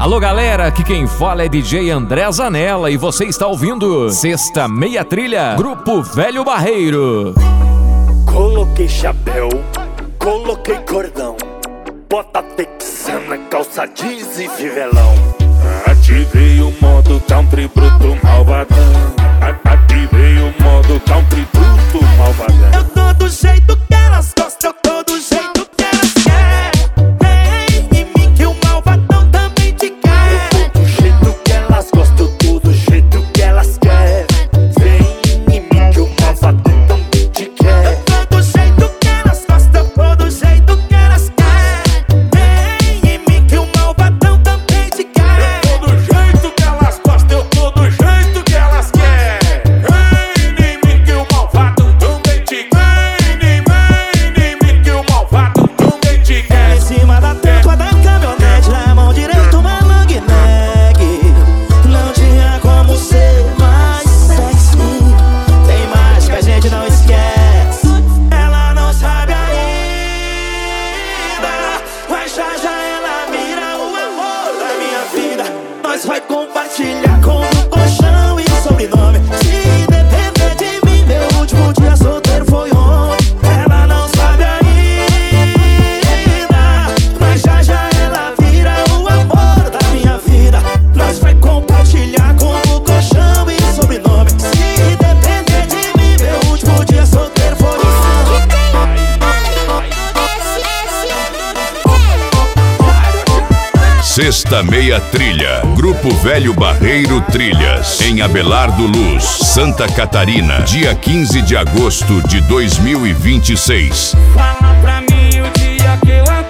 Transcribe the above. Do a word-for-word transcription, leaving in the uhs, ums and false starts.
Alô galera, aqui quem fala é D J André Zanella e você está ouvindo Sexta Meia Trilha, Grupo Velho Barreiro. Coloquei chapéu, coloquei cordão, bota texana, calça jeans e fivelão. Ativei o modo country bruto malvadão. Ativei o modo country bruto malvadão. Eu tô do jeito que elas gostam, eu tô do jeito que elas querem. Vem em mim que o malvadão também te quer. Eu tô do jeito que elas gostam, eu tô do jeito que elas querem. Vem em mim que o malvadão também te quer. Eu tô do jeito que elas gostam, eu tô do jeito que elas querem. Vem em mim que o malvadão também te quer. Eu tô do jeito que elas gostam, eu tô do jeito que elas querem. Vem em mim que o malvado também te quer. Vem em mim que o malvado também te quer. Em cima da tampa da caminhonete, na mão direita uma long neck. Não tinha como ser mais sexy. Tem mais que a gente não esquece. Ela não sabe ainda, mas já já ela vira o amor da minha vida. Nós vai compartilhar com o colchão e sobrenome. Se depender de mim, meu último dia solteiro foi ontem. Ela não sabe ainda, mas já já ela vira o amor da minha vida. Nós vai compartilhar com o colchão e sobrenome. Se depender de mim, meu último dia solteiro foi ontem. Sexta Meia Trilha, Grupo Velho Barreiro Trilhas, em Abelardo Luz, Santa Catarina, dia quinze de agosto de dois mil e vinte e seis. Fala pra mim o dia que eu